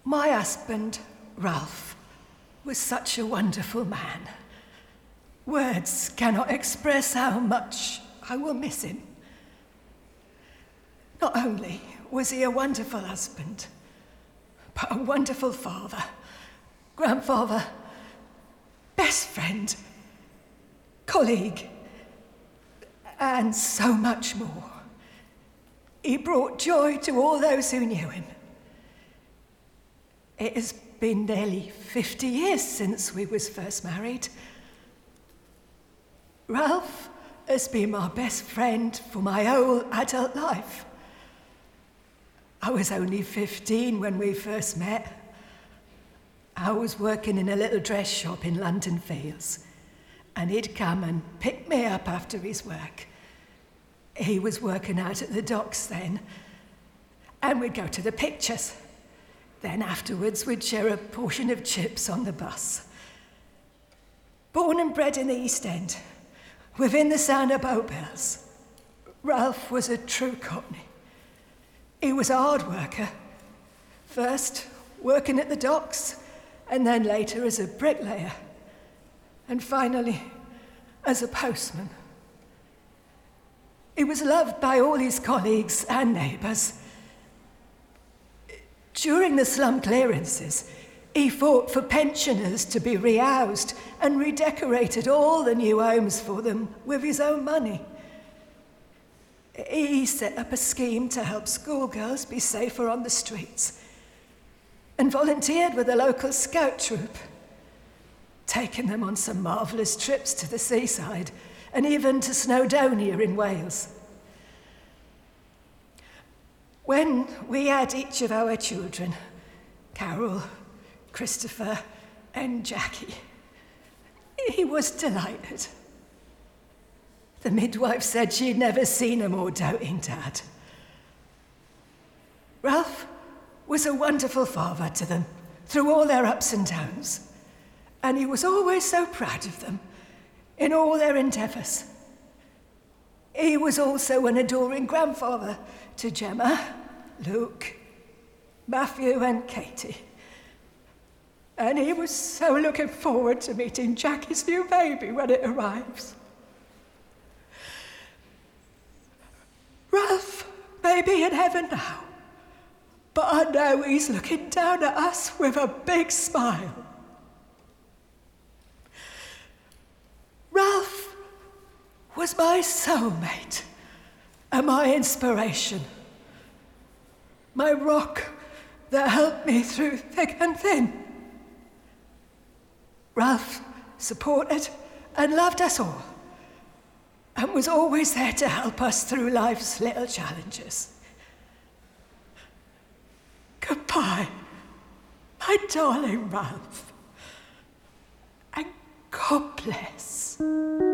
My husband, Ralph, was such a wonderful man. Words cannot express how much I will miss him. Not only was he a wonderful husband, but a wonderful father, grandfather, best friend, colleague, and so much more. He brought joy to all those who knew him. It has been nearly 50 years since we was first married. Ralph has been my best friend for my whole adult life. I was only 15 when we first met. I was working in a little dress shop in London Fields, and he'd come and pick me up after his work. He was working out at the docks then, and we'd go to the pictures. Then afterwards, we'd share a portion of chips on the bus. Born and bred in the East End, within the sound of Bow Bells, Ralph was a true Cockney. He was a hard worker, first working at the docks, and then later as a bricklayer, and finally as a postman. He was loved by all his colleagues and neighbours. During the slum clearances, he fought for pensioners to be rehoused and redecorated all the new homes for them with his own money. He set up a scheme to help schoolgirls be safer on the streets and volunteered with a local scout troop, taking them on some marvellous trips to the seaside and even to Snowdonia in Wales. When we had each of our children, Carol, Christopher, and Jackie, he was delighted. The midwife said she'd never seen a more doting dad. Ralph was a wonderful father to them through all their ups and downs, and he was always so proud of them in all their endeavours. He was also an adoring grandfather to Gemma, Luke, Matthew, and Katie. And he was so looking forward to meeting Jackie's new baby when it arrives. Ralph may be in heaven now, but I know he's looking down at us with a big smile. Ralph was my soulmate and my inspiration, my rock that helped me through thick and thin. Ralph supported and loved us all, and was always there to help us through life's little challenges. Goodbye, my darling Ralph, and God bless.